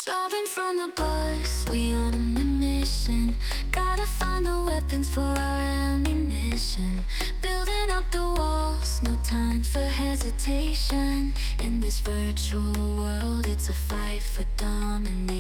Stopping from the bus, we on a mission. Gotta find the weapons for our ammunition. Building up the walls, no time for hesitation. In this virtual world, it's a fight for domination.